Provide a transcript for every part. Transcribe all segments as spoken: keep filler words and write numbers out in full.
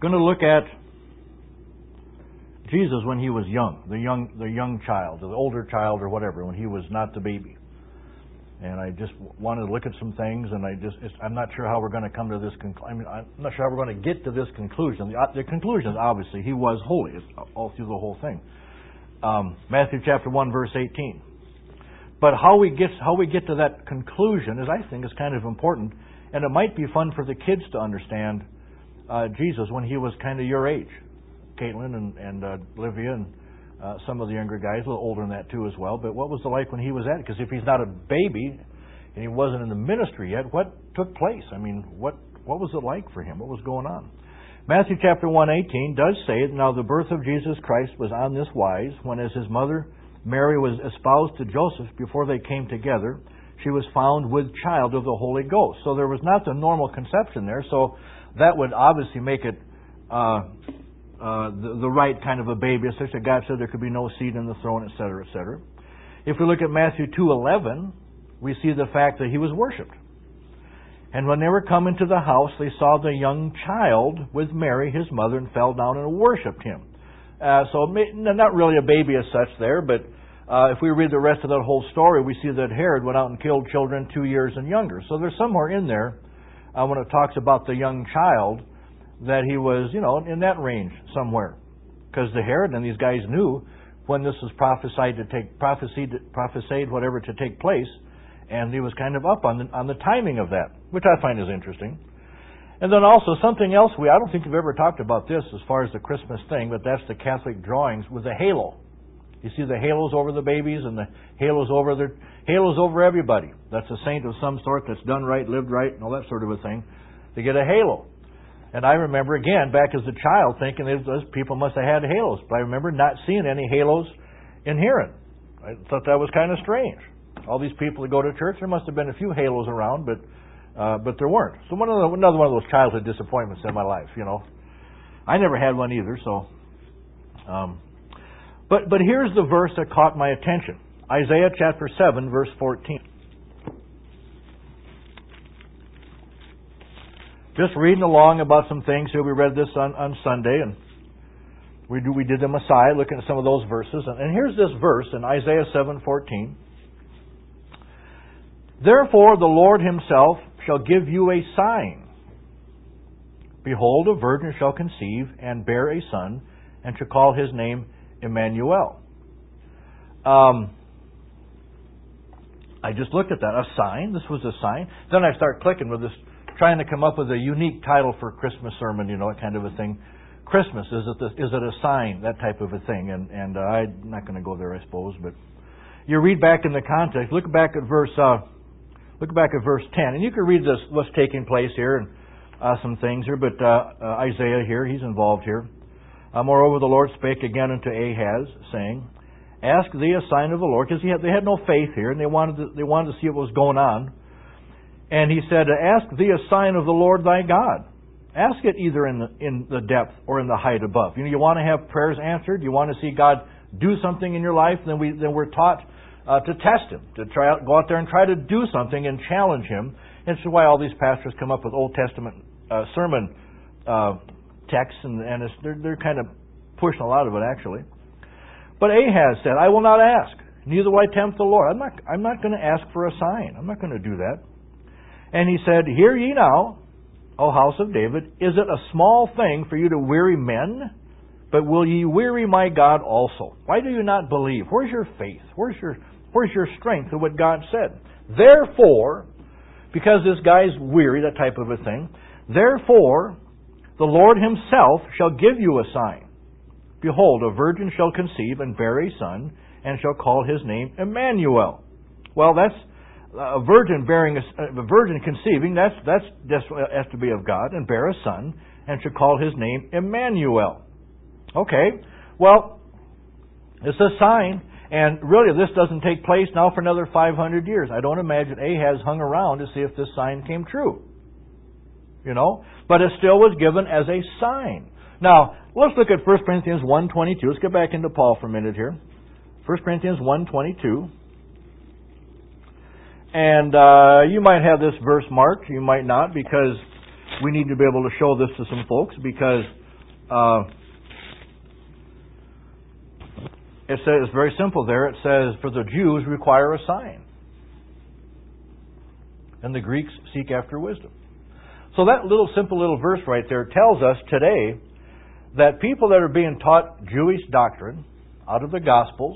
going to look at Jesus when he was young, the young, the young child, the older child or whatever, when he was not the baby. And I just wanted to look at some things, and I just, it's, I'm not sure how we're going to come to this conclusion. I mean, I'm not sure how we're going to get to this conclusion. The, the conclusion is obviously he was holy. It's all through the whole thing. Um, Matthew chapter one, verse eighteen. But how we get how we get to that conclusion is, I think, is kind of important, and it might be fun for the kids to understand uh, Jesus when he was kind of your age, Caitlin and, and uh, Olivia and uh, some of the younger guys, a little older than that too as well. But what was it like when he was at it? Because if he's not a baby and he wasn't in the ministry yet, what took place? I mean, what what was it like for him? What was going on? Matthew chapter one, eighteen does say, now the birth of Jesus Christ was on this wise, when as his mother Mary was espoused to Joseph before they came together, she was found with child of the Holy Ghost. So there was not the normal conception there, so that would obviously make it uh, uh, the, the right kind of a baby, such that God said there could be no seed in the throne, et cetera, et cetera. If we look at Matthew two eleven, we see the fact that he was worshipped. And when they were coming to the house, they saw the young child with Mary, his mother, and fell down and worshipped him. Uh, so not really a baby as such there, but uh, if we read the rest of that whole story, we see that Herod went out and killed children two years and younger. So there's somewhere in there, uh, when it talks about the young child, that he was, you know, in that range somewhere. Because the Herod and these guys knew when this was prophesied to take, prophesied, prophesied whatever to take place, and he was kind of up on the, on the timing of that, which I find is interesting. And then also something else, we I don't think we've ever talked about this as far as the Christmas thing, but that's the Catholic drawings with the halo. You see the halos over the babies and the halos over their halos over everybody. That's a saint of some sort that's done right, lived right, and all that sort of a thing. They get a halo. And I remember, again, back as a child, thinking those people must have had halos. But I remember not seeing any halos in Huron. I thought that was kind of strange. All these people that go to church, there must have been a few halos around, but uh, but there weren't. So one of the, another one of those childhood disappointments in my life, you know. I never had one either, so. Um, but but here's the verse that caught my attention. Isaiah chapter seven, verse fourteen. Just reading along about some things here. We read this on, on Sunday, and we do, we did the Messiah, looking at some of those verses. And, and here's this verse in Isaiah seven fourteen. Therefore the Lord himself shall give you a sign. Behold, a virgin shall conceive and bear a son, and shall call his name Emmanuel. Um, I just looked at that. A sign? This was a sign. Then I start clicking with this, trying to come up with a unique title for a Christmas sermon, you know, that kind of a thing. Christmas, is it, the, is it a sign? That type of a thing. And, and uh, I'm not going to go there, I suppose. But you read back in the context. Look back at verse... Uh, Look back at verse ten, and you can read this, what's taking place here, and uh, some things here, but uh, uh, Isaiah here, he's involved here. Uh, Moreover, the Lord spake again unto Ahaz, saying, Ask thee a sign of the Lord, because they had no faith here, and they wanted to, they wanted to see what was going on. And he said, Ask thee a sign of the Lord thy God. Ask it either in the, in the depth or in the height above. You know, you want to have prayers answered, you want to see God do something in your life, then, we, then we're taught Uh, to test him, to try out, go out there and try to do something and challenge him. And this is why all these pastors come up with Old Testament uh, sermon uh, texts, and, and it's, they're, they're kind of pushing a lot of it, actually. But Ahaz said, I will not ask, neither will I tempt the Lord. I'm not, I'm not going to ask for a sign. I'm not going to do that. And he said, Hear ye now, O house of David, is it a small thing for you to weary men? But will ye weary my God also? Why do you not believe? Where's your faith? Where's your Where's your strength in what God said? Therefore, because this guy's weary, that type of a thing, therefore, the Lord himself shall give you a sign. Behold, a virgin shall conceive and bear a son, and shall call his name Emmanuel. Well, that's a virgin bearing a, a virgin conceiving. That's that's that's has to be of God, and bear a son, and shall call his name Emmanuel. Okay, well, it's a sign. And really, this doesn't take place now for another five hundred years. I don't imagine Ahaz hung around to see if this sign came true. You know? But it still was given as a sign. Now, let's look at First Corinthians one twenty-two. Let's get back into Paul for a minute here. First Corinthians one twenty-two. And uh, you might have this verse marked. You might not, because we need to be able to show this to some folks. Because Uh, it says, it's very simple there. It says, for the Jews require a sign, and the Greeks seek after wisdom. So that little simple little verse right there tells us today that people that are being taught Jewish doctrine out of the Gospels,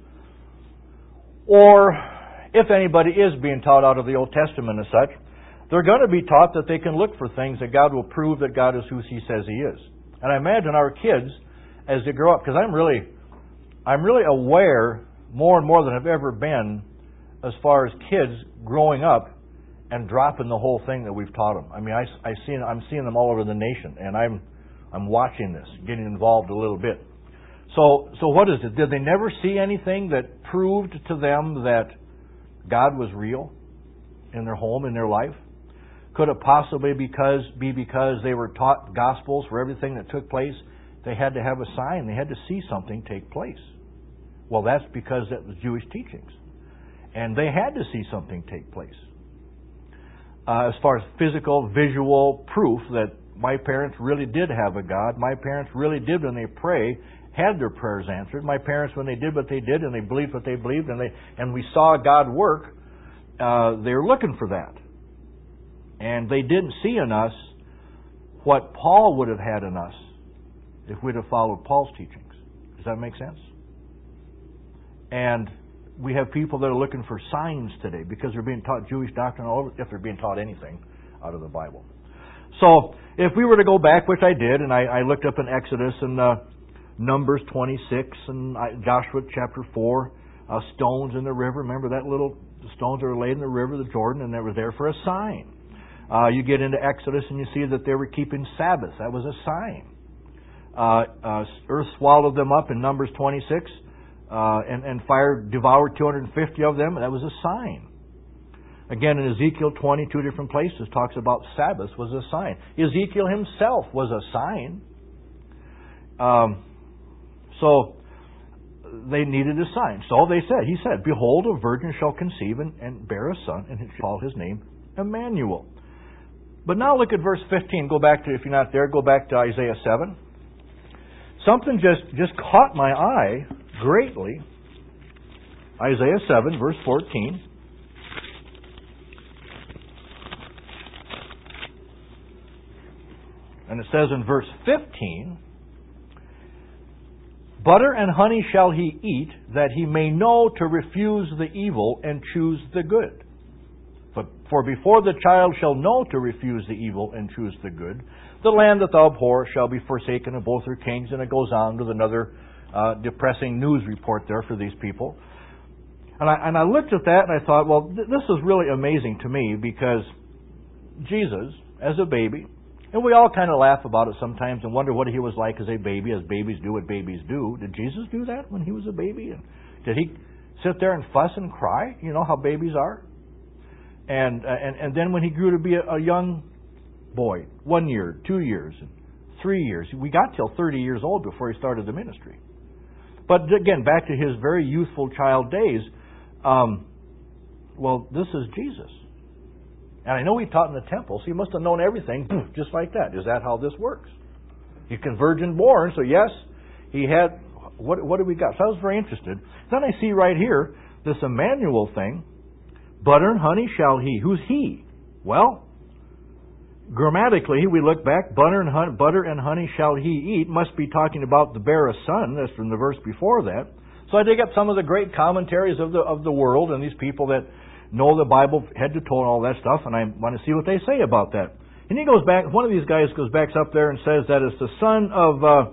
or if anybody is being taught out of the Old Testament as such, they're going to be taught that they can look for things that God will prove that God is who He says He is. And I imagine our kids, as they grow up, because I'm really, I'm really aware more and more than I've ever been as far as kids growing up and dropping the whole thing that we've taught them. I mean, I, I see, I'm seeing them all over the nation, and I'm, I'm watching this, getting involved a little bit. So, so what is it? Did they never see anything that proved to them that God was real in their home, in their life? Could it possibly because be because they were taught Gospels for everything that took place? They had to have a sign. They had to see something take place. Well, that's because that was Jewish teachings. And they had to see something take place. Uh, as far as physical, visual proof that my parents really did have a God. My parents really did, when they pray, had their prayers answered. My parents, when they did what they did and they believed what they believed and they and we saw God work, uh, they were looking for that. And they didn't see in us what Paul would have had in us if we'd have followed Paul's teachings. Does that make sense? And we have people that are looking for signs today because they're being taught Jewish doctrine all over, if they're being taught anything out of the Bible. So, if we were to go back, which I did, and I, I looked up in Exodus and uh, Numbers twenty-six and I, Joshua chapter four, uh, stones in the river. Remember that little the stones that were laid in the river, the Jordan, and they were there for a sign. Uh, you get into Exodus and you see that they were keeping Sabbath. That was a sign. Uh, uh, earth swallowed them up in Numbers twenty-six, uh, and, and fire devoured two hundred fifty of them. That was a sign. Again, in Ezekiel twenty, two different places, talks about Sabbath was a sign. Ezekiel himself was a sign. Um, so, they needed a sign. So they said, he said, behold, a virgin shall conceive and, and bear a son, and he shall call his name Emmanuel. But now look at verse fifteen. Go back to, if you're not there, go back to Isaiah seven. Something just, just caught my eye greatly. Isaiah seven, verse fourteen. And it says in verse fifteen, butter and honey shall he eat, that he may know to refuse the evil and choose the good. But for before the child shall know to refuse the evil and choose the good, the land that thou abhorrest shall be forsaken of both her kings. And it goes on with another uh, depressing news report there for these people. And I, and I looked at that and I thought, well, th- this is really amazing to me, because Jesus, as a baby, and we all kind of laugh about it sometimes and wonder what he was like as a baby, as babies do what babies do. Did Jesus do that when he was a baby? And did he sit there and fuss and cry? You know how babies are? And uh, and, and then when he grew to be a, a young boy, one year, two years, and three years, we got till thirty years old before he started the ministry. But again, back to his very youthful child days, um, well, this is Jesus. And I know he taught in the temple, so he must have known everything just like that. Is that how this works? He's virgin born, so yes, he had, what, what do we got? So I was very interested. Then I see right here, this Emmanuel thing, butter and honey shall he. Who's he? Well, grammatically, we look back, butter and, honey, butter and honey shall he eat, must be talking about the bear a son. That's from the verse before that. So I dig up some of the great commentaries of the of the world and these people that know the Bible head to toe and all that stuff, and I want to see what they say about that. And he goes back, one of these guys goes back up there and says that it's the son of, uh,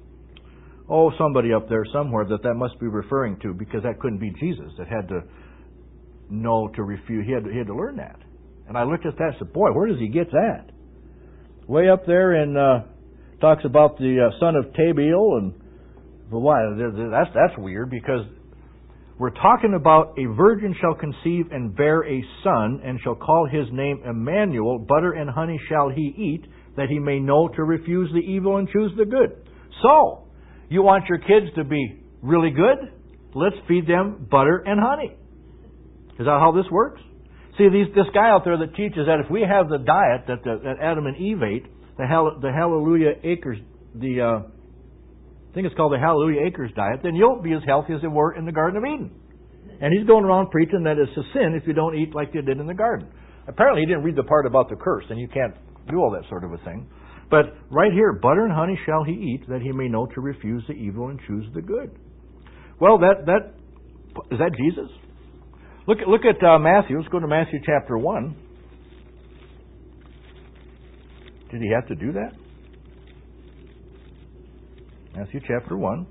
oh, somebody up there somewhere that that must be referring to, because that couldn't be Jesus that had to know to refuse. He had to, he had to learn that. And I looked at that and said, boy, where does he get that? Way up there in, uh, talks about the uh, son of Tabiel, and well, why? That's, that's weird, because we're talking about a virgin shall conceive and bear a son, and shall call his name Emmanuel. Butter and honey shall he eat, that he may know to refuse the evil and choose the good. So, you want your kids to be really good? Let's feed them butter and honey. Is that how this works? See, these, this guy out there that teaches that if we have the diet that, the, that Adam and Eve ate, the, hall, the Hallelujah Acres the uh, I think it's called the Hallelujah Acres diet, then you'll be as healthy as they were in the Garden of Eden. And he's going around preaching that it's a sin if you don't eat like you did in the garden. Apparently he didn't read the part about the curse, and you can't do all that sort of a thing. But right here, butter and honey shall he eat, that he may know to refuse the evil and choose the good. Well, that that is that Jesus? Look at look at uh, Matthew. Let's go to Matthew chapter one. Did he have to do that? Matthew chapter one.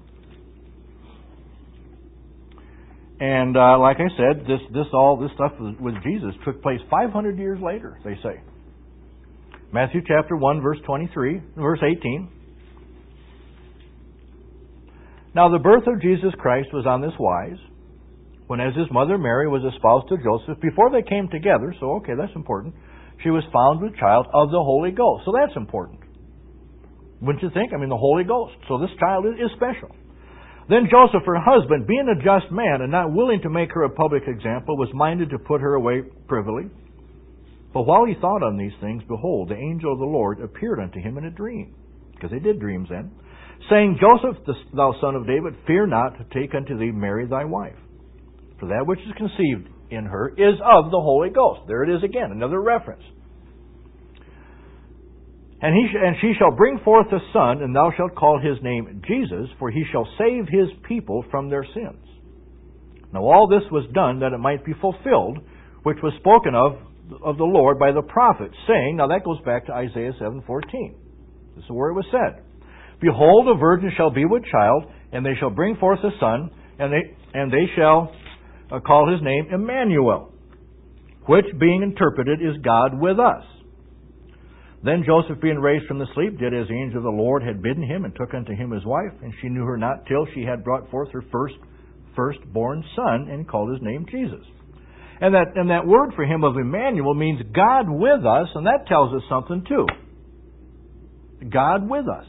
And uh, like I said, this this all this stuff with Jesus took place five hundred years later, they say. Matthew chapter one, verse twenty-three, verse eighteen. Now the birth of Jesus Christ was on this wise, when as his mother Mary was espoused to Joseph, before they came together, so okay, that's important, she was found with child of the Holy Ghost. So that's important. Wouldn't you think? I mean, the Holy Ghost. So this child is, is special. Then Joseph, her husband, being a just man and not willing to make her a public example, was minded to put her away privily. But while he thought on these things, behold, the angel of the Lord appeared unto him in a dream, because they did dreams then, saying, Joseph, thou son of David, fear not to take unto thee Mary thy wife. For that which is conceived in her is of the Holy Ghost. There it is again, another reference. And he sh- and she shall bring forth a son, and thou shalt call his name Jesus, for he shall save his people from their sins. Now all this was done that it might be fulfilled, which was spoken of of the Lord by the prophet, saying, now that goes back to Isaiah seven fourteen. This is where it was said, behold, a virgin shall be with child, and they shall bring forth a son, and they and they shall uh, call his name Emmanuel, which being interpreted is God with us. Then Joseph, being raised from the sleep, did as the angel of the Lord had bidden him, and took unto him his wife, and she knew her not till she had brought forth her first firstborn son, and called his name Jesus. And that and that word for him of Emmanuel means God with us, and that tells us something too. God with us.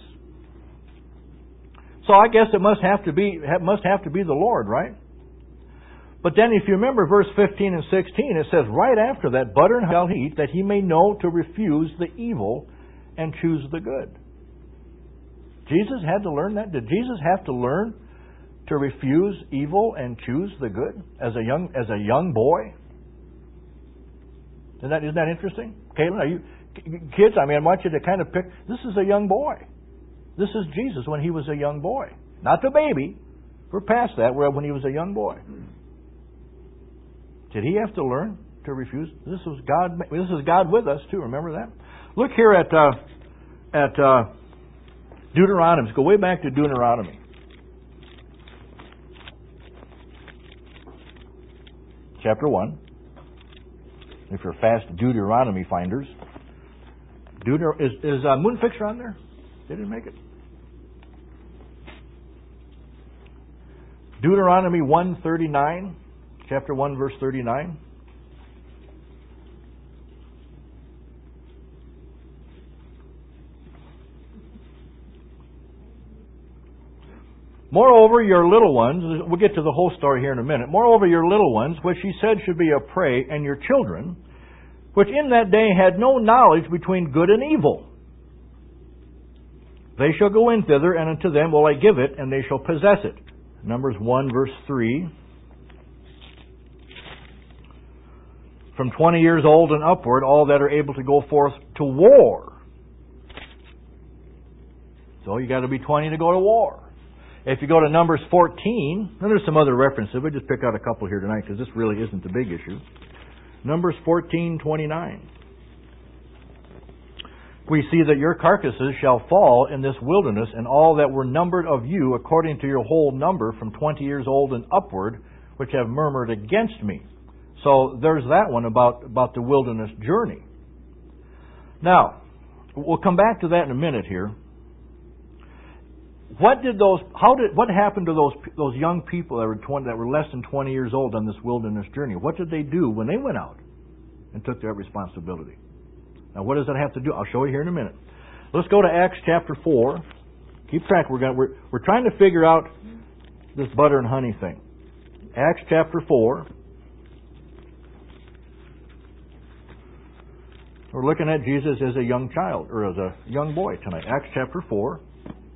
So I guess it must have to be it must have to be the Lord, right? But then if you remember verse fifteen and sixteen, it says right after that, butter and honey shall he eat, that he may know to refuse the evil and choose the good. Jesus had to learn that? Did Jesus have to learn to refuse evil and choose the good as a young as a young boy? Isn't that, isn't that interesting? Caitlin, are you kids? I mean, I want you to kind of pick. This is a young boy. This is Jesus when he was a young boy, not the baby. We're past that. We're when he was a young boy. Did he have to learn to refuse? This was God. This is God with us too. Remember that. Look here at uh, at uh, Deuteronomy. Let's go way back to Deuteronomy. Chapter one. If you're fast Deuteronomy finders. Deuter- is is uh, Moon Fixer on there? They didn't make it. Deuteronomy one thirty-nine. Chapter one, verse thirty-nine. Moreover, your little ones, we'll get to the whole story here in a minute. Moreover, your little ones, which he said should be a prey, and your children, which in that day had no knowledge between good and evil, they shall go in thither, and unto them will I give it, and they shall possess it. Numbers one, verse three. From twenty years old and upward, all that are able to go forth to war. So you got to be twenty to go to war. If you go to Numbers fourteen, and there's some other references, we'll just pick out a couple here tonight because this really isn't the big issue. Numbers fourteen twenty-nine. We see that your carcasses shall fall in this wilderness, and all that were numbered of you according to your whole number from twenty years old and upward, which have murmured against me. So there's that one about, about the wilderness journey. Now, we'll come back to that in a minute here. What did those? How did? What happened to those those young people that were twenty, that were less than twenty years old on this wilderness journey? What did they do when they went out and took their responsibility? Now, what does that have to do? I'll show you here in a minute. Let's go to Acts chapter four. Keep track. We're going. We're we're trying to figure out this butter and honey thing. Acts chapter four. We're looking at Jesus as a young child or as a young boy tonight. Acts chapter four.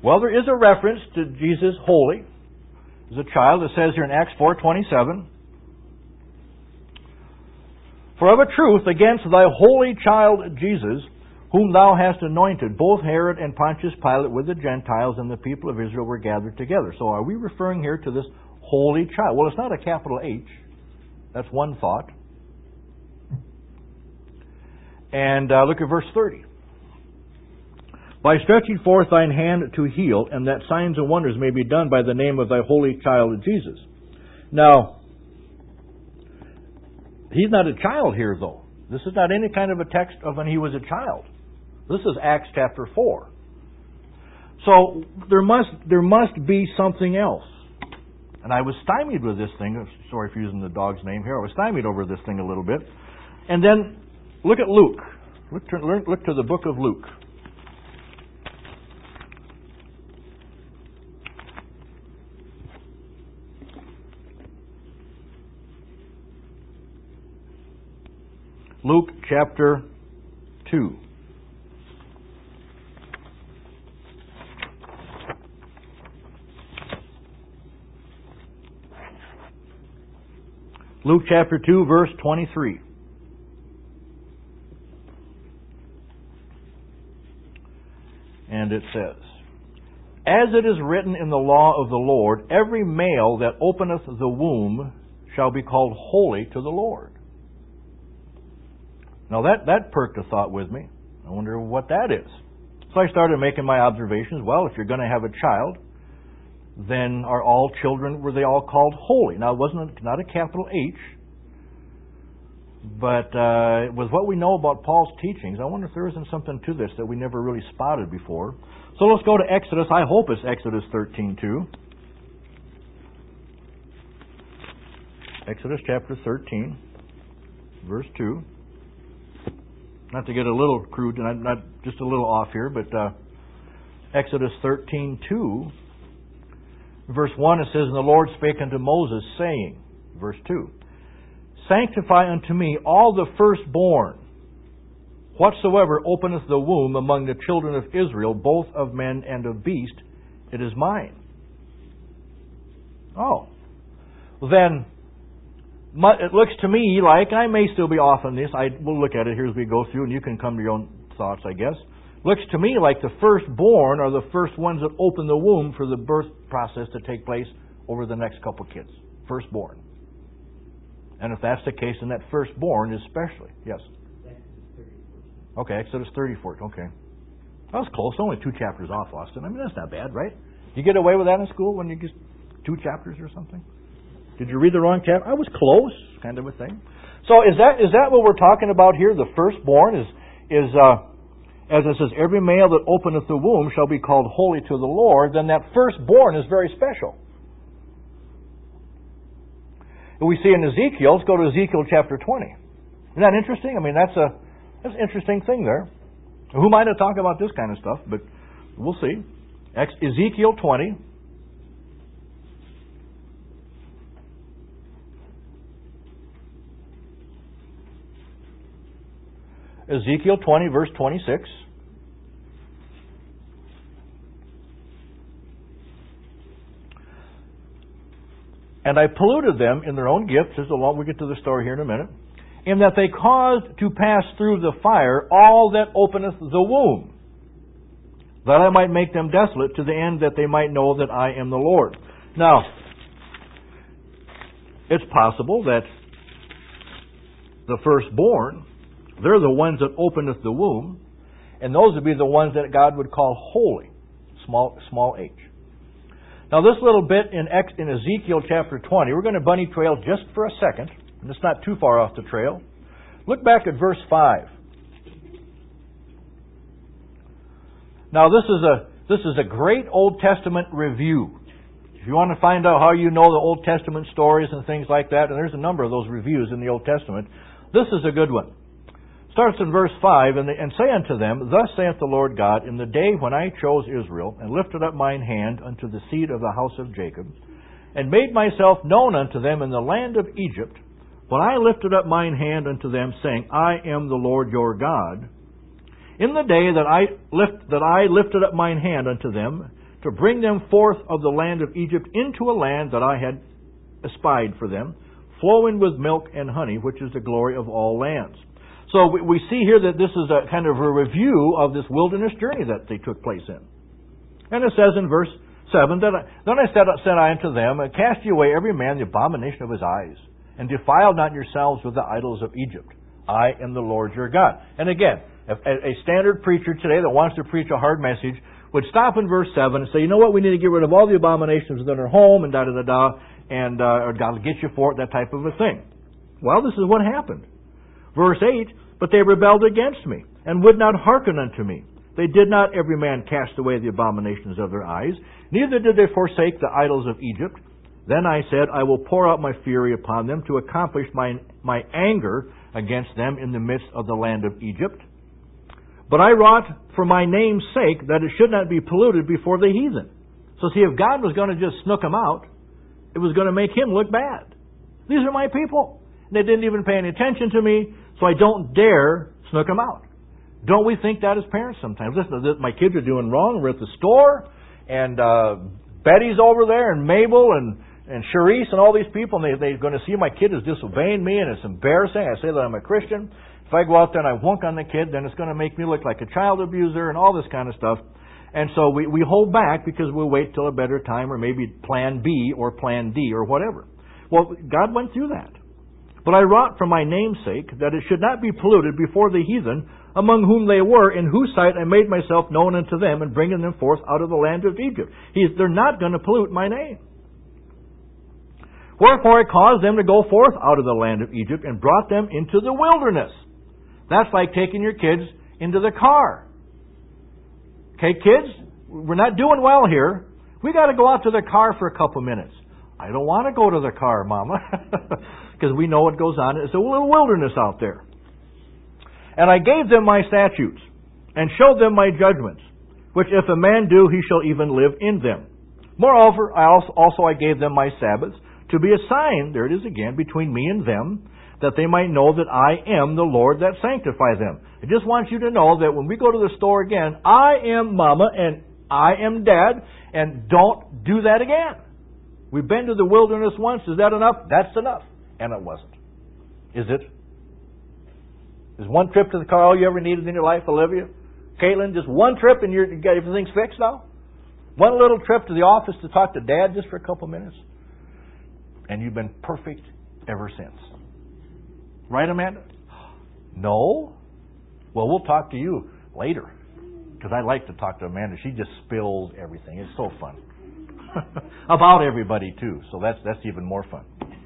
Well, there is a reference to Jesus holy as a child. It says here in Acts four twenty-seven, "For of a truth against thy holy child Jesus, whom thou hast anointed, both Herod and Pontius Pilate with the Gentiles and the people of Israel were gathered together." So are we referring here to this holy child? Well, it's not a capital H. That's one thought. And uh, look at verse thirty. "By stretching forth thine hand to heal, and that signs and wonders may be done by the name of thy holy child Jesus." Now, he's not a child here, though. This is not any kind of a text of when he was a child. This is Acts chapter four. So there must there must be something else. And I was stymied with this thing. Sorry for using the dog's name here. I was stymied over this thing a little bit. And then look at Luke. Look to, look to the book of Luke. Luke chapter two. Luke chapter two, verse twenty-three. And it says, "As it is written in the law of the Lord, every male that openeth the womb shall be called holy to the Lord." Now that, that perked a thought with me. I wonder what that is. So I started making my observations. Well, if you're going to have a child, then are all children, were they all called holy? Now it wasn't not a capital H, but uh, with what we know about Paul's teachings, I wonder if there isn't something to this that we never really spotted before. So let's go to Exodus. I hope it's Exodus thirteen two. Exodus chapter thirteen, verse two. Not to get a little crude, not, not just a little off here, but uh, Exodus thirteen two, verse one, it says, "And the Lord spake unto Moses, saying," verse two, "Sanctify unto me all the firstborn, whatsoever openeth the womb among the children of Israel, both of men and of beast, it is mine." Oh. Then it looks to me like, I may still be off on this, I will look at it here as we go through, and you can come to your own thoughts, I guess. Looks to me like the firstborn are the first ones that open the womb for the birth process to take place over the next couple kids. Firstborn. And if that's the case, then that firstborn is specially. Yes? Okay, Exodus thirty-four. Okay. That was close. Only two chapters off, Austin. I mean, that's not bad, right? You get away with that in school when you get two chapters or something? Did you read the wrong chapter? I was close, kind of a thing. So is that is that what we're talking about here? The firstborn is is uh, as it says, "Every male that openeth the womb shall be called holy to the Lord." Then that firstborn is very special. And we see in Ezekiel. Let's go to Ezekiel chapter twenty. Isn't that interesting? I mean, that's a that's an interesting thing there. Who might have talked about this kind of stuff? But we'll see. Ezekiel twenty. Ezekiel twenty, verse twenty-six. "And I polluted them in their own gifts," as we'll get to the story here in a minute, "in that they caused to pass through the fire all that openeth the womb, that I might make them desolate, to the end that they might know that I am the Lord." Now, it's possible that the firstborn, they're the ones that openeth the womb, and those would be the ones that God would call holy, small small h. Now this little bit in in Ezekiel chapter twenty, we're going to bunny trail just for a second, and it's not too far off the trail. Look back at verse five. Now this is a this is a great Old Testament review. If you want to find out how you know the Old Testament stories and things like that, and there's a number of those reviews in the Old Testament, this is a good one. Starts in verse five, and, the, and say unto them, "Thus saith the Lord God, in the day when I chose Israel, and lifted up mine hand unto the seed of the house of Jacob, and made myself known unto them in the land of Egypt, when I lifted up mine hand unto them, saying, I am the Lord your God, in the day that I lift that I lifted up mine hand unto them, to bring them forth of the land of Egypt into a land that I had espied for them, flowing with milk and honey, which is the glory of all lands. So we, we see here that this is a kind of a review of this wilderness journey that they took place in. And it says in verse seven, that I, Then I said, said I unto them, Cast ye away every man the abomination of his eyes, and defile not yourselves with the idols of Egypt. I am the Lord your God. And again, a, a standard preacher today that wants to preach a hard message would stop in verse seven and say, you know what, we need to get rid of all the abominations that are home, and da-da-da-da, and uh, or God will get you for it, that type of a thing. Well, this is what happened. Verse eight, But they rebelled against me, and would not hearken unto me. They did not every man cast away the abominations of their eyes, neither did they forsake the idols of Egypt. Then I said, I will pour out my fury upon them to accomplish my, my anger against them in the midst of the land of Egypt. But I wrought for my name's sake that it should not be polluted before the heathen. So see, if God was going to just snook them out, it was going to make him look bad. These are my people. They didn't even pay any attention to me, so I don't dare snook them out. Don't we think that as parents sometimes? Listen, my kids are doing wrong. We're at the store, and uh, Betty's over there, and Mabel, and, and Charisse, and all these people, and they, they're going to see my kid is disobeying me, and it's embarrassing. I say that I'm a Christian. If I go out there and I wunk on the kid, then it's going to make me look like a child abuser and all this kind of stuff. And so we, we hold back because we'll wait till a better time, or maybe plan B or plan D or whatever. Well, God went through that. But I wrought for my name's sake that it should not be polluted before the heathen, among whom they were, in whose sight I made myself known unto them, and bringing them forth out of the land of Egypt. He's, they're not going to pollute my name. Wherefore I caused them to go forth out of the land of Egypt, and brought them into the wilderness. That's like taking your kids into the car. Okay, kids, we're not doing well here. We got to go out to the car for a couple minutes. I don't want to go to the car, Mama, because we know what goes on. It's a little wilderness out there. And I gave them my statutes, and showed them my judgments, which if a man do, he shall even live in them. Moreover, I also, also I gave them my Sabbaths, to be a sign, there it is again, between me and them, that they might know that I am the Lord that sanctify them. I just want you to know that when we go to the store again, I am Mama and I am Dad, and don't do that again. We've been to the wilderness once. Is that enough? That's enough. And it wasn't. Is it? Is one trip to the car all you ever needed in your life, Olivia? Caitlin, just one trip and you're, you got everything's fixed now? One little trip to the office to talk to Dad just for a couple minutes? And you've been perfect ever since. Right, Amanda? No? Well, we'll talk to you later. Because I like to talk to Amanda. She just spills everything. It's so fun. About everybody, too. So that's that's even more fun.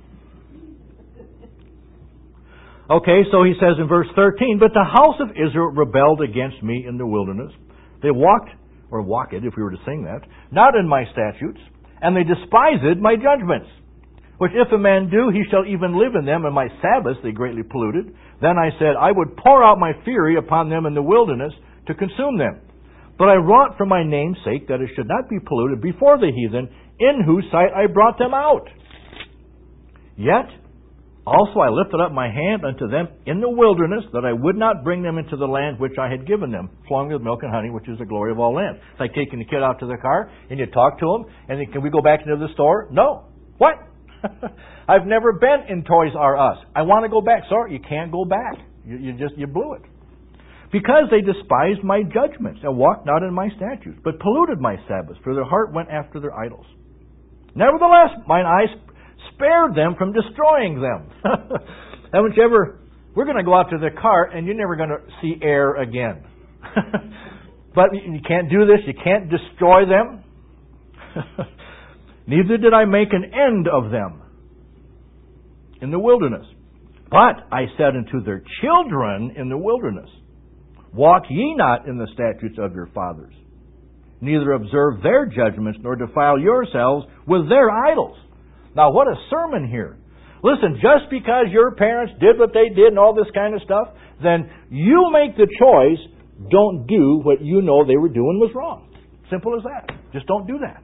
Okay, so he says in verse thirteen, But the house of Israel rebelled against me in the wilderness. They walked, or walk it if we were to sing that, not in my statutes, and they despised my judgments. Which if a man do, he shall even live in them, and my Sabbaths they greatly polluted. Then I said, I would pour out my fury upon them in the wilderness to consume them. But I wrought for my name's sake that it should not be polluted before the heathen, in whose sight I brought them out. Yet also I lifted up my hand unto them in the wilderness, that I would not bring them into the land which I had given them, flowing with milk and honey, which is the glory of all lands. It's like taking the kid out to the car, and you talk to him, and then, can we go back into the store? No. What? I've never been in Toys R Us. I want to go back. Sorry, you can't go back. You, you just, you blew it. Because they despised my judgments, and walked not in my statutes, but polluted my Sabbaths, for their heart went after their idols. Nevertheless, mine eyes spared them from destroying them. Haven't you ever, we're going to go out to the car, and you're never going to see air again. But you can't do this, you can't destroy them. Neither did I make an end of them in the wilderness. But I said unto their children in the wilderness, Walk ye not in the statutes of your fathers, neither observe their judgments, nor defile yourselves with their idols. Now what a sermon here. Listen, just because your parents did what they did and all this kind of stuff, then you make the choice, don't do what you know they were doing was wrong. Simple as that. Just don't do that.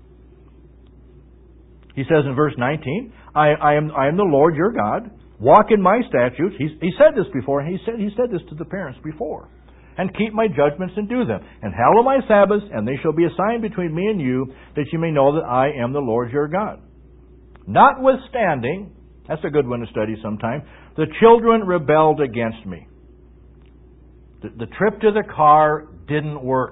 He says in verse nineteen, I, I am I am the Lord your God. Walk in my statutes. He, he said this before, and he said he said this to the parents before. and keep my judgments and do them, and hallow my Sabbaths, and they shall be a sign between me and you, that you may know that I am the Lord your God. Notwithstanding," that's a good one to study sometime, "the children rebelled against me." The, the trip to the car didn't work.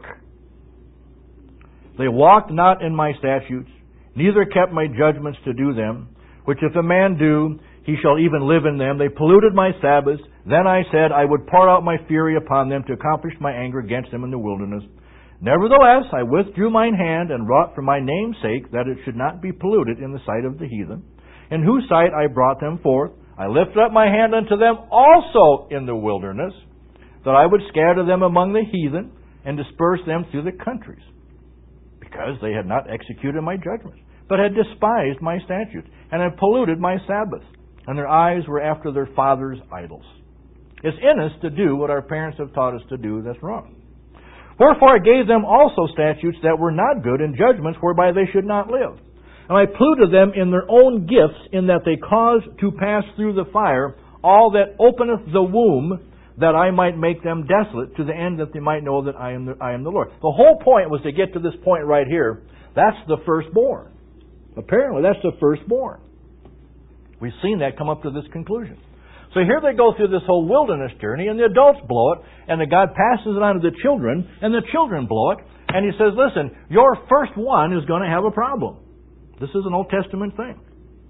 "They walked not in my statutes, neither kept my judgments to do them, which if a man do, he shall even live in them. They polluted my Sabbaths. Then I said, I would pour out my fury upon them to accomplish my anger against them in the wilderness. Nevertheless, I withdrew mine hand and wrought for my name's sake that it should not be polluted in the sight of the heathen, in whose sight I brought them forth. I lifted up my hand unto them also in the wilderness, that I would scatter them among the heathen and disperse them through the countries, because they had not executed my judgments, but had despised my statutes, and had polluted my Sabbaths, and their eyes were after their fathers' idols." It's in us to do what our parents have taught us to do that's wrong. "Wherefore I gave them also statutes that were not good, and judgments whereby they should not live. And I polluted them in their own gifts, in that they caused to pass through the fire all that openeth the womb, that I might make them desolate, to the end that they might know that I am the, I am the Lord." The whole point was to get to this point right here. That's the firstborn. Apparently, that's the firstborn. We've seen that come up to this conclusion. So here they go through this whole wilderness journey, and the adults blow it, and then God passes it on to the children, and the children blow it, and He says, listen, your first one is going to have a problem. This is an Old Testament thing.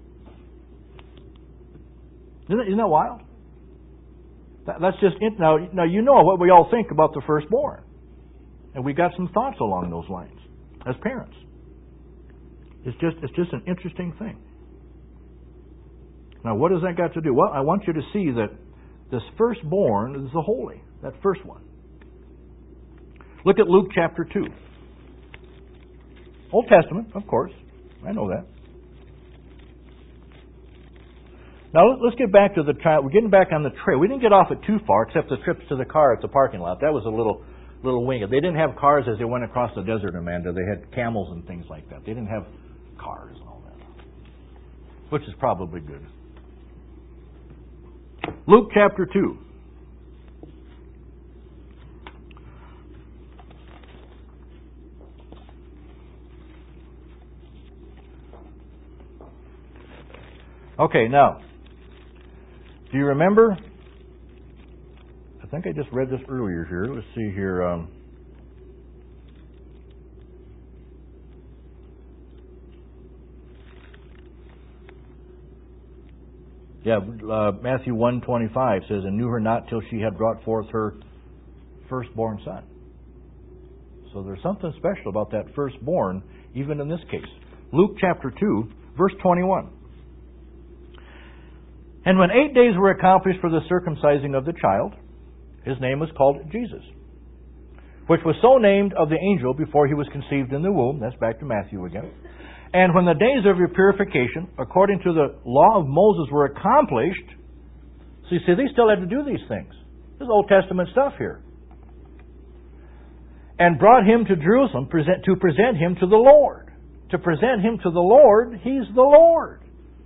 Isn't, it, isn't that wild? That, that's just it. Now, now you know what we all think about the firstborn. And we got some thoughts along those lines as parents. It's just, it's just an interesting thing. Now, what does that got to do? Well, I want you to see that this firstborn is the holy, that first one. Look at Luke chapter two. Old Testament, of course. I know that. Now, let's get back to the child. We're getting back on the trail. We didn't get off it too far, except the trips to the car at the parking lot. That was a little little wing. They didn't have cars as they went across the desert, Amanda. They had camels and things like that. They didn't have cars and all that, which is probably good. Luke chapter two. Okay, now, do you remember? I think I just read this earlier here. Let's see here. Um, Yeah, uh, Matthew one twenty-five says, "And knew her not till she had brought forth her firstborn son." So there's something special about that firstborn, even in this case. Luke chapter two, verse twenty-one. "And when eight days were accomplished for the circumcising of the child, his name was called Jesus, which was so named of the angel before he was conceived in the womb." That's back to Matthew again. "And when the days of your purification, according to the law of Moses, were accomplished," so you see, they still had to do these things. This is Old Testament stuff here. "And brought him to Jerusalem present, to present him to the Lord." To present him to the Lord, He's the Lord.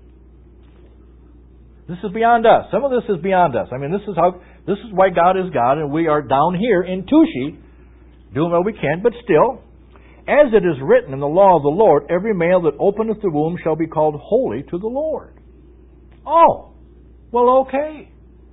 This is beyond us. Some of this is beyond us. I mean, this is how. This is why God is God, and we are down here in Tushi doing what we can, but still, "As it is written in the law of the Lord, every male that openeth the womb shall be called holy to the Lord." Oh, well, okay.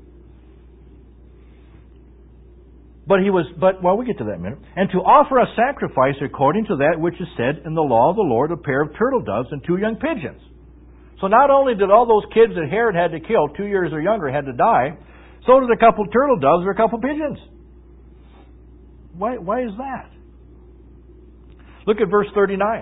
But he was, but, well, we get to that in a minute. "And to offer a sacrifice according to that which is said in the law of the Lord, a pair of turtle doves and two young pigeons." So not only did all those kids that Herod had to kill, two years or younger, had to die, so did a couple turtle doves or a couple pigeons. Why, why is that? Look at verse thirty-nine.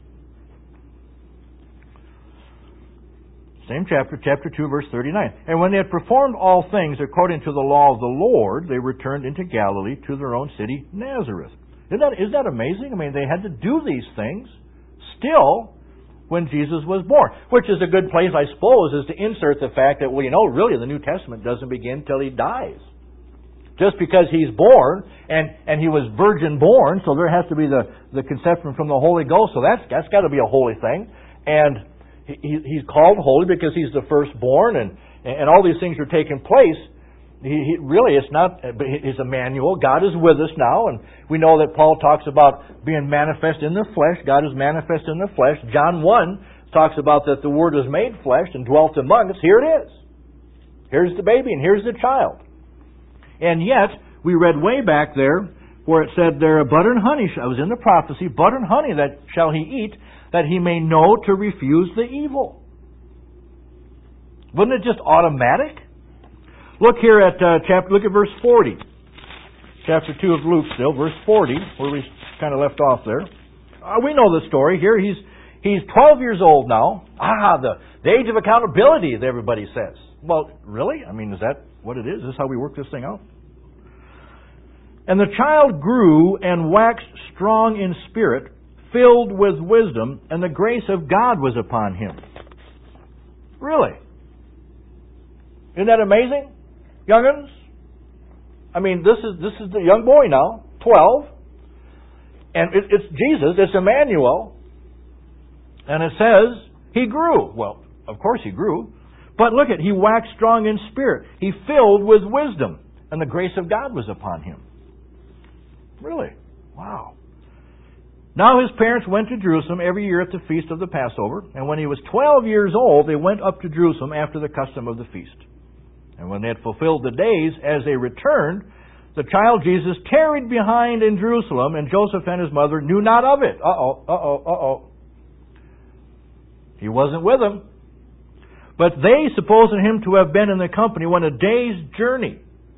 Same chapter, chapter two, verse thirty-nine. "And when they had performed all things according to the law of the Lord, they returned into Galilee to their own city, Nazareth." Isn't that, isn't that amazing? I mean, they had to do these things still when Jesus was born. Which is a good place, I suppose, is to insert the fact that, well, you know, really the New Testament doesn't begin till He dies. Just because He's born, and, and He was virgin born, so there has to be the, the conception from the Holy Ghost, so that's that's got to be a holy thing. And he, He's called holy because He's the firstborn, and, and all these things are taking place. He, he, really, it's not, it's Emmanuel. God is with us now, and we know that Paul talks about being manifest in the flesh. God is manifest in the flesh. John one talks about that the Word was made flesh and dwelt among us. Here it is. Here's the baby, and here's the child. And yet, we read way back there where it said there, butter and honey, I was in the prophecy, butter and honey that shall he eat, that he may know to refuse the evil. Wasn't it just automatic? Look here at uh, chapter. Look at verse forty, chapter two of Luke. Still, verse forty, where we kind of left off there. Uh, we know the story here. He's he's twelve years old now. Ah, the the age of accountability, as everybody says. Well, really? I mean, is that what it is? Is this how we work this thing out? And the child grew and waxed strong in spirit, filled with wisdom, and the grace of God was upon him. Really? Isn't that amazing? Young'uns? I mean, this is this is the young boy now, twelve. And it, it's Jesus, it's Emmanuel. And it says, he grew. Well, of course he grew. But look at, he waxed strong in spirit. He filled with wisdom. And the grace of God was upon him. Really? Wow. Now his parents went to Jerusalem every year at the feast of the Passover. And when he was twelve years old, they went up to Jerusalem after the custom of the feast. And when they had fulfilled the days, as they returned, the child Jesus tarried behind in Jerusalem, and Joseph and his mother knew not of it. Uh-oh, uh-oh, uh-oh. He wasn't with them. But they, supposing him to have been in the company, went a day's journey.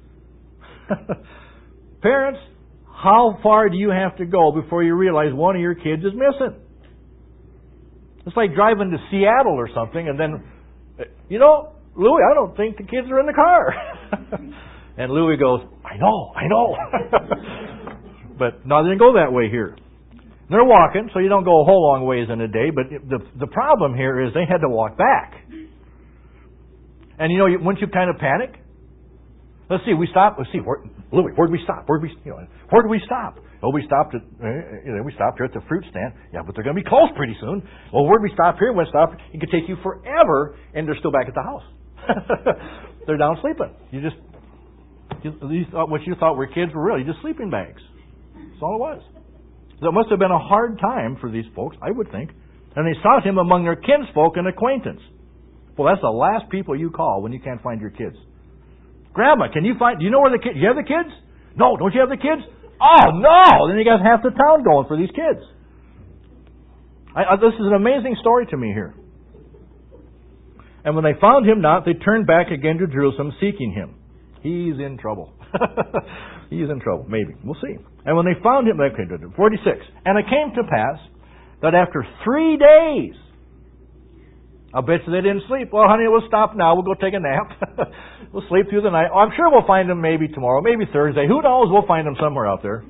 Parents, how far do you have to go before you realize one of your kids is missing? It's like driving to Seattle or something, and then, you know, Louie, I don't think the kids are in the car. And Louie goes, I know, I know. But no, they didn't go that way here. They're walking, so you don't go a whole long ways in a day, but the the problem here is they had to walk back. And you know, wouldn't you kind of panic? Let's see, we stopped. Let's see, where, Louie, where'd we stop? Where'd we, you know, where'd we stop? Oh, we stopped at, uh, you know, we stopped here at the fruit stand. Yeah, but they're going to be closed pretty soon. Well, where'd we stop here? We stop. It could take you forever, and they're still back at the house. They're down sleeping. You just, you, you thought what you thought were kids were really just sleeping bags. That's all it was. So it must have been a hard time for these folks, I would think. And they sought him among their kinsfolk and acquaintance. Well, that's the last people you call when you can't find your kids. Grandma, can you find, do you know where the kids, you have the kids? No, don't you have the kids? Oh, no! Then you got half the town going for these kids. I, I, this is an amazing story to me here. And when they found him not, they turned back again to Jerusalem seeking him. He's in trouble. He's in trouble. Maybe. We'll see. And when they found him, okay, forty-six. And it came to pass that after three days, I'll bet you they didn't sleep. Well, honey, we'll stop now. We'll go take a nap. We'll sleep through the night. Oh, I'm sure we'll find them maybe tomorrow, maybe Thursday. Who knows? We'll find them somewhere out there.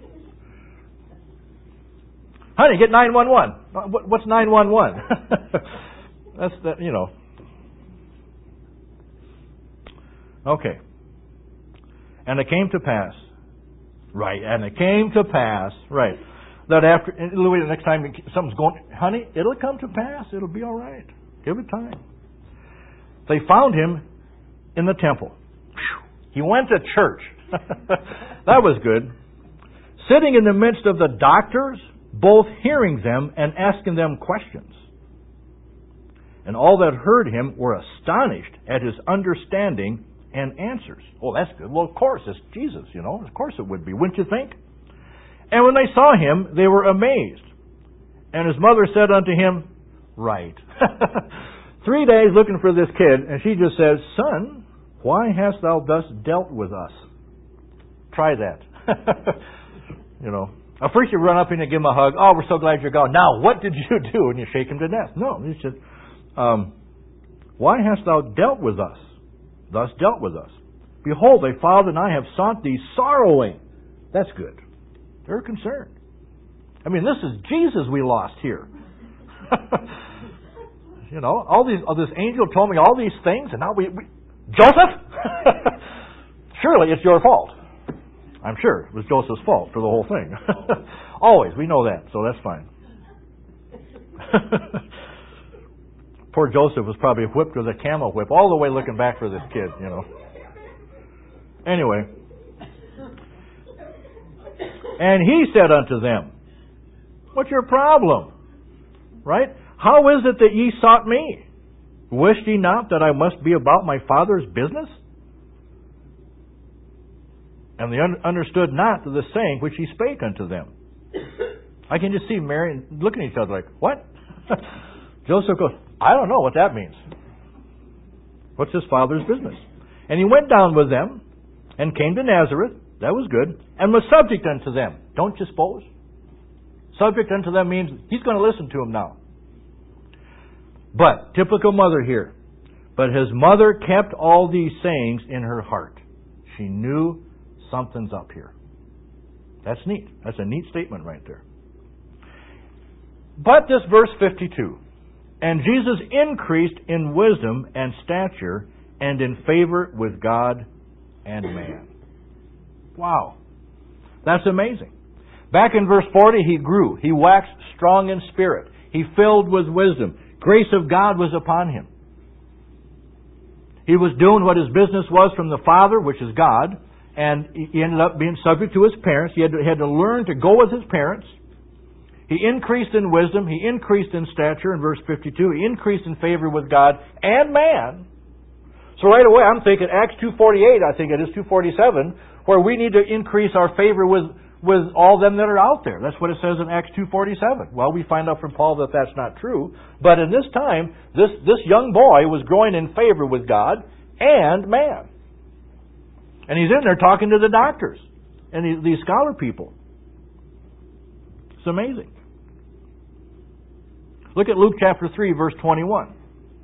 Honey, get nine one one. What's nine one one? That's the, you know. Okay. And it came to pass. Right. And it came to pass. Right. That after, Louis, the next time something's going, honey, it'll come to pass. It'll be all right. Give it time. They found him in the temple. He went to church. That was good. Sitting in the midst of the doctors, both hearing them and asking them questions. And all that heard him were astonished at his understanding and answers. Oh, that's good. Well, of course, it's Jesus, you know. Of course it would be, wouldn't you think? And when they saw him, they were amazed. And his mother said unto him, right. Three days looking for this kid, and she just says, Son, why hast thou thus dealt with us? Try that. You know. At first you run up and you give him a hug. Oh, we're so glad you're gone. Now, what did you do? And you shake him to death. No, he said, um, why hast thou dealt with us? Thus dealt with us. Behold, thy father and I have sought thee sorrowing. That's good. They're concerned. I mean, this is Jesus we lost here. You know, all these, all this angel told me all these things, and now we, we Joseph? Surely it's your fault. I'm sure it was Joseph's fault for the whole thing. Always, we know that, so that's fine. Poor Joseph was probably whipped with a camel whip all the way looking back for this kid, you know. Anyway. And he said unto them, what's your problem? Right? How is it that ye sought me? Wished ye not that I must be about my Father's business? And they un- understood not the saying which he spake unto them. I can just see Mary looking at each other like, what? Joseph goes, I don't know what that means. What's his father's business? And he went down with them and came to Nazareth. That was good. And was subject unto them. Don't you suppose? Subject unto them means he's going to listen to him now. But, typical mother here. But his mother kept all these sayings in her heart. She knew something's up here. That's neat. That's a neat statement right there. But this verse fifty-two. And Jesus increased in wisdom and stature and in favor with God and man. Wow. That's amazing. Back in verse forty, he grew. He waxed strong in spirit. He filled with wisdom. Grace of God was upon him. He was doing what his business was from the Father, which is God, and he ended up being subject to his parents. He had to, he had to learn to go with his parents. He increased in wisdom. He increased in stature in verse fifty-two. He increased in favor with God and man. So right away I'm thinking Acts two forty-eight, I think it is, two forty-seven, where we need to increase our favor with, with all them that are out there. That's what it says in Acts two forty-seven. Well, we find out from Paul that that's not true. But in this time, this, this young boy was growing in favor with God and man. And he's in there talking to the doctors and these scholar people. It's amazing. Look at Luke chapter three, verse twenty-one.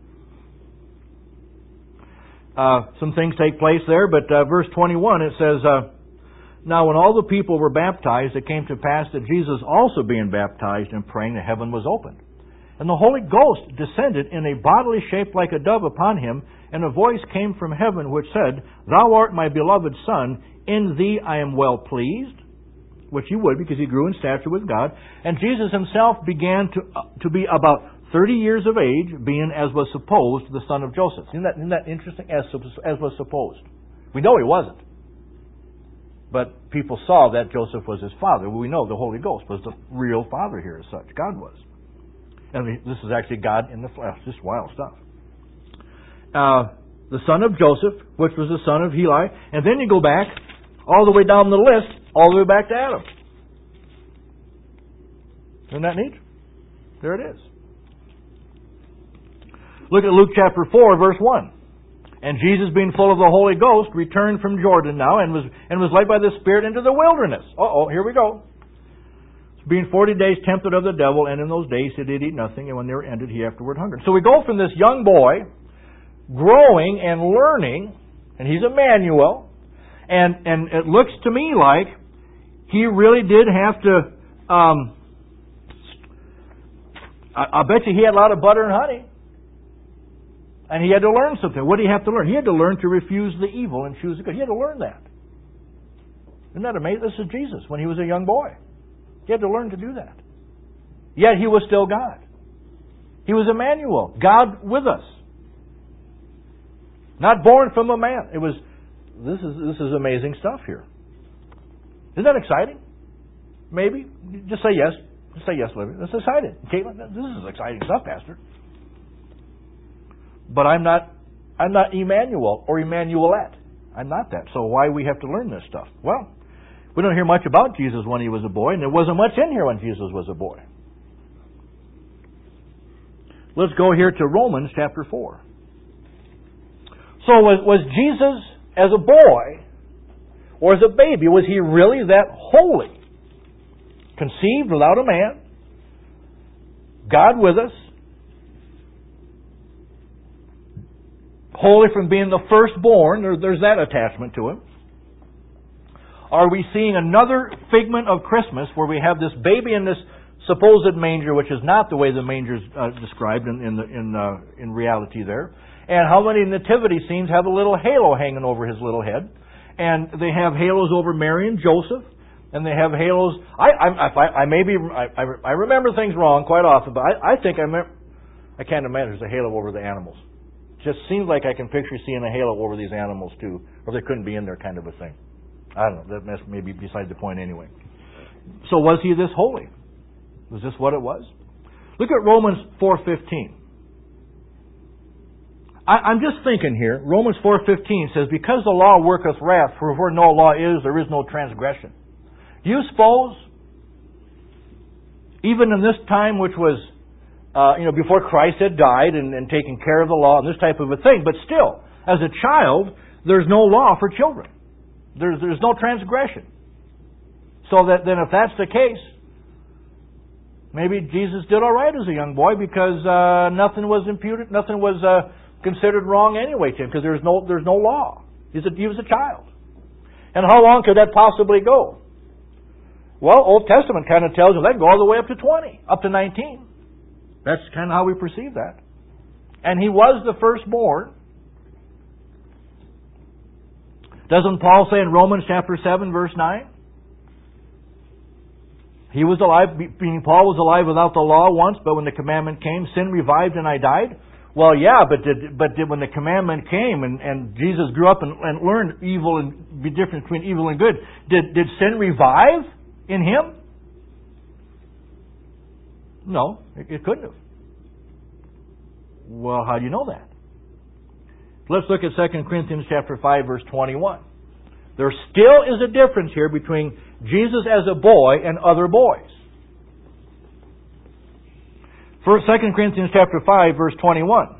Uh, some things take place there, but uh, verse twenty-one, it says, uh, Now when all the people were baptized, it came to pass that Jesus also being baptized and praying, the heaven was opened. And the Holy Ghost descended in a bodily shape like a dove upon him, and a voice came from heaven which said, Thou art my beloved Son, in thee I am well pleased. Which he would, because he grew in stature with God. And Jesus himself began to uh, to be about thirty years of age, being, as was supposed, the son of Joseph. Isn't that, isn't that interesting? As, as was supposed. We know he wasn't. But people saw that Joseph was his father. We know the Holy Ghost was the real father here as such. God was. And this is actually God in the flesh. Just wild stuff. Uh, the son of Joseph, which was the son of Heli. And then you go back, all the way down the list, all the way back to Adam. Isn't that neat? There it is. Look at Luke chapter four, verse one. And Jesus, being full of the Holy Ghost, returned from Jordan now, and was and was led by the Spirit into the wilderness. Uh-oh, here we go. Being forty days tempted of the devil, and in those days he did eat nothing, and when they were ended, he afterward hungered. So we go from this young boy, growing and learning, and he's Emmanuel, and, and it looks to me like he really did have to, um, I, I bet you he had a lot of butter and honey. And he had to learn something. What did he have to learn? He had to learn to refuse the evil and choose the good. He had to learn that. Isn't that amazing? This is Jesus when he was a young boy. He had to learn to do that. Yet he was still God. He was Emmanuel, God with us. Not born from a man. It was. This is this is amazing stuff here. Isn't that exciting? Maybe just say yes. Just say yes, Libby. That's exciting. Caitlin, this is exciting stuff, Pastor. But I'm not. I'm not Emmanuel or Emmanuelette. I'm not that. So why we have to learn this stuff? Well, we don't hear much about Jesus when he was a boy, and there wasn't much in here when Jesus was a boy. Let's go here to Romans chapter four. So was, was Jesus as a boy or as a baby, was he really that holy? Conceived without a man, God with us, holy from being the firstborn, there, there's that attachment to him. Are we seeing another figment of Christmas where we have this baby in this supposed manger, which is not the way the manger is uh, described in in, the, in, uh, in reality there? And how many nativity scenes have a little halo hanging over his little head? And they have halos over Mary and Joseph. And they have halos. I I, I, I maybe I, I remember things wrong quite often, but I, I think I remember, I can't imagine there's a halo over the animals. just seems like I can picture seeing a halo over these animals too, or they couldn't be in there kind of a thing. I don't know. That's maybe beside the point anyway. So was he this holy? Was this what it was? Look at Romans four fifteen. I'm just thinking here. Romans four fifteen says, "Because the law worketh wrath, for where no law is, there is no transgression." Do you suppose, even in this time, which was, uh, you know, before Christ had died and, and taken care of the law and this type of a thing, but still, as a child, there's no law for children. There's there's no transgression. So that then, if that's the case, maybe Jesus did all right as a young boy because uh, nothing was imputed, nothing was uh, considered wrong anyway to him because there's no there's no law. He's a, he was a child. And how long could that possibly go? Well, Old Testament kind of tells you that go all the way up to twenty, up to nineteen. That's kind of how we perceive that. And he was the firstborn. Doesn't Paul say in Romans chapter seven, verse nine? He was alive, meaning Paul was alive without the law once, but when the commandment came, sin revived and I died. Well, yeah, but did, but did, when the commandment came and, and Jesus grew up and, and learned evil and the difference between evil and good, did, did sin revive in him? No, it, it couldn't have. Well, how do you know that? Let's look at Second Corinthians chapter five, verse twenty-one. There still is a difference here between Jesus as a boy and other boys. For Second Corinthians chapter five, verse twenty-one.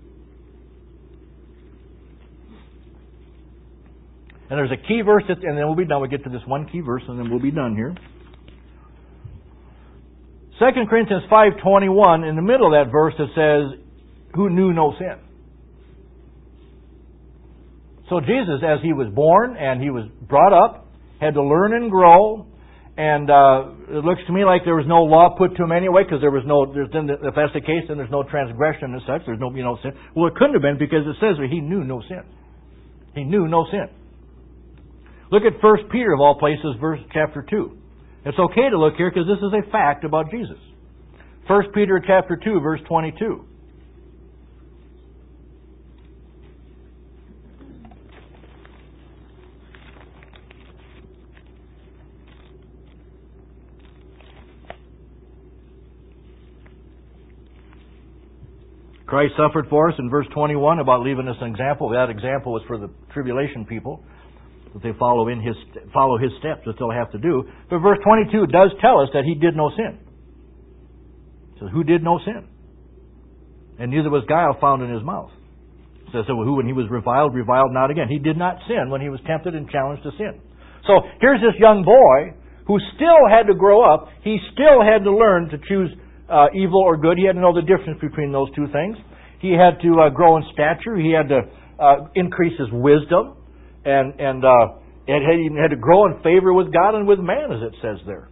And there's a key verse, that, and then we'll be done. We'll get to this one key verse, and then we'll be done here. Second Corinthians five twenty-one, in the middle of that verse, it says, "Who knew no sin." So Jesus, as he was born and he was brought up, had to learn and grow. And uh, it looks to me like there was no law put to him anyway, because there was no. There's, then, if that's the case, then there's no transgression as such. There's no, you know, sin. Well, it couldn't have been because it says that he knew no sin. He knew no sin. Look at First Peter of all places, verse chapter two. It's okay to look here because this is a fact about Jesus. First Peter chapter two, verse twenty-two. Christ suffered for us in verse twenty-one about leaving us an example. That example was for the tribulation people, that they follow in his follow his steps. That's all they have to do. But verse twenty-two does tell us that he did no sin. It says, "Who did no sin? And neither was guile found in his mouth." It says, "So who, when he was reviled, reviled not again." He did not sin when he was tempted and challenged to sin. So here's this young boy who still had to grow up. He still had to learn to choose Uh, evil or good. He had to know the difference between those two things. He had to uh, grow in stature. He had to uh, increase his wisdom, and and uh, it had, he had to grow in favor with God and with man, as it says there.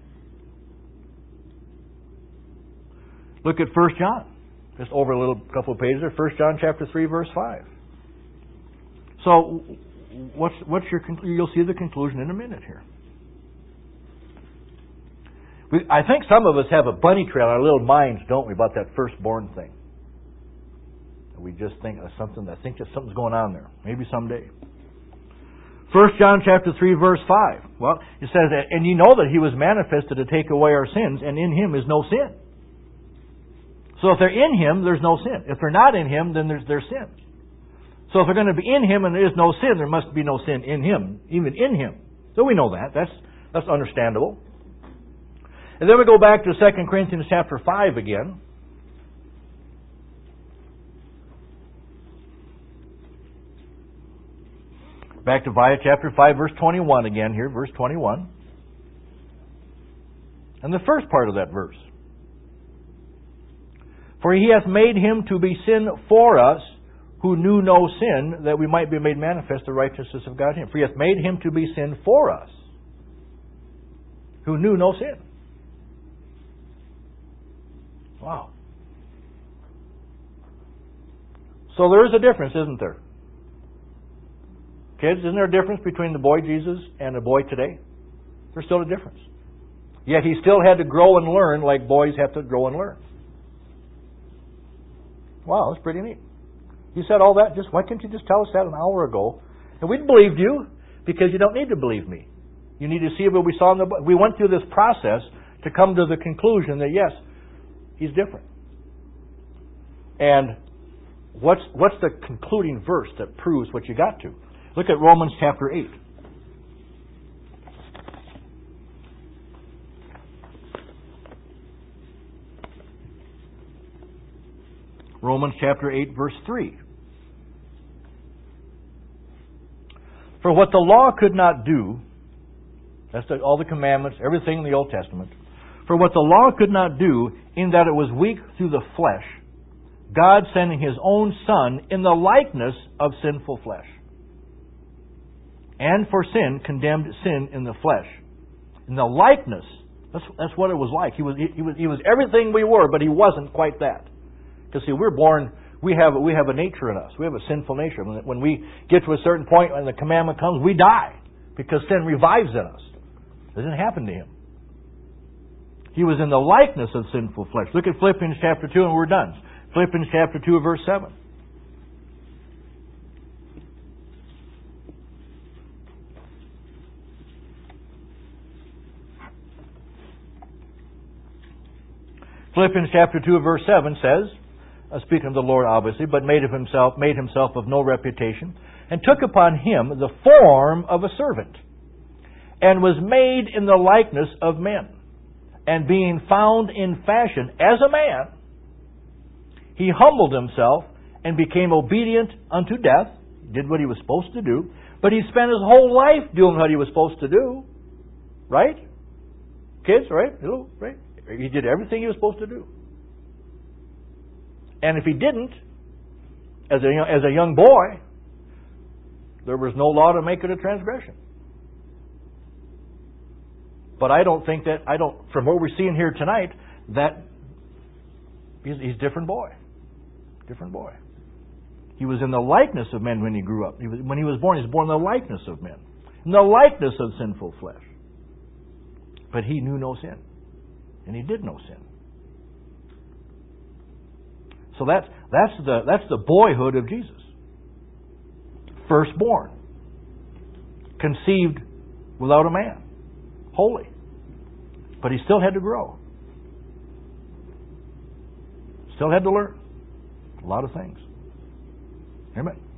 Look at First John, just over a little couple of pages there. First John chapter three, verse five. So, what's what's your conclusion? You'll see the conclusion in a minute here. I think some of us have a bunny trail in our little minds, don't we, about that firstborn thing. We just think of something, I think that something's going on there. Maybe someday. First John chapter three, verse five. Well, it says, "And ye know that he was manifested to take away our sins, and in him is no sin." So if they're in him, there's no sin. If they're not in him, then there's there's sin. So if they're going to be in him and there is no sin, there must be no sin in him, even in him. So we know that. That's that's understandable. And then we go back to Second Corinthians chapter five again. Back to chapter five, verse twenty-one again here, verse twenty-one. And the first part of that verse. "For he hath made him to be sin for us, who knew no sin, that we might be made manifest the righteousness of God in him." For he hath made him to be sin for us, who knew no sin. Wow. So there is a difference, isn't there? Kids, isn't there a difference between the boy Jesus and the boy today? There's still a difference. Yet he still had to grow and learn like boys have to grow and learn. Wow, that's pretty neat. You said all that. Just why can't you just tell us that an hour ago? And we'd believed you, because you don't need to believe me. You need to see what we saw in the book. We went through this process to come to the conclusion that yes, he's different. And what's what's the concluding verse that proves what you got to? Look at Romans chapter eight. Romans chapter eight, verse three. For what the law could not do, that's the, all the commandments, everything in the Old Testament. For what the law could not do, in that it was weak through the flesh, God sending His own Son in the likeness of sinful flesh. And for sin, condemned sin in the flesh. In the likeness, that's, that's what it was like. He was, he, he was, he was everything we were, but He wasn't quite that. Because see, we're born, we have, we have a nature in us. We have a sinful nature. When, when we get to a certain point and the commandment comes, we die. Because sin revives in us. It didn't happen to Him. He was in the likeness of sinful flesh. Look at Philippians chapter two and we're done. Philippians chapter two, verse seven. Philippians chapter two, verse seven says, uh, speaking of the Lord obviously, but made of himself, made himself of no reputation, and took upon him the form of a servant, and was made in the likeness of men. And being found in fashion as a man, He humbled Himself and became obedient unto death, did what He was supposed to do, but He spent His whole life doing what He was supposed to do. Right? Kids, right? Hello, right? He did everything He was supposed to do. And if He didn't, as a, as a young boy, there was no law to make it a transgression. But I don't think that, I don't, from what we're seeing here tonight, that he's, he's a different boy. Different boy. He was in the likeness of men when he grew up. He was, when he was born, he was born in the likeness of men. In the likeness of sinful flesh. But he knew no sin. And he did no sin. So that's, that's, the, that's the boyhood of Jesus. Firstborn. Conceived without a man. Holy. But he still had to grow. Still had to learn a lot of things. Amen.